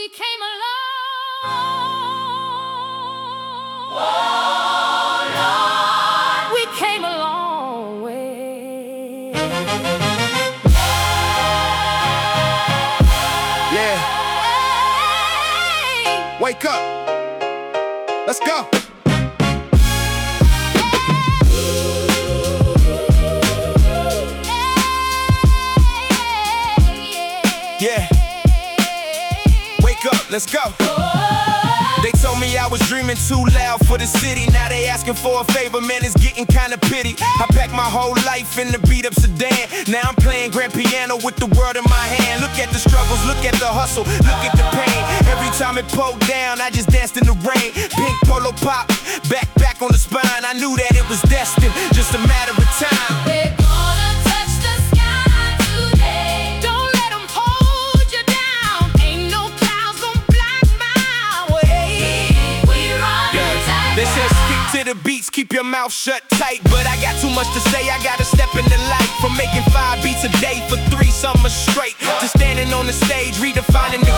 we came a long, we came a long way. Yeah. Wake up. Let's go. Yeah. Wake up, let's go. They told me I was dreaming too loud for the city. Now they asking for a favor, man, it's getting kinda pity. I packed my whole life in the beat up sedan. Now I'm playing grand piano with the world in my hand. Look at the struggles, look at the hustle, look at the pain. Every time it pulled down, I just danced in the rain. Pink polo pop, back on the spine. I knew that it was destined, just a matter of time. We're gonna touch the sky today. Don't let 'em hold you down. Ain't no clouds gonna block my way. We run tight. They said stick to the beats, keep your mouth shut tight. But I got too much to say, I gotta step in the light. From making 5 beats a day for 3 summers straight, to standing on the stage, redefining the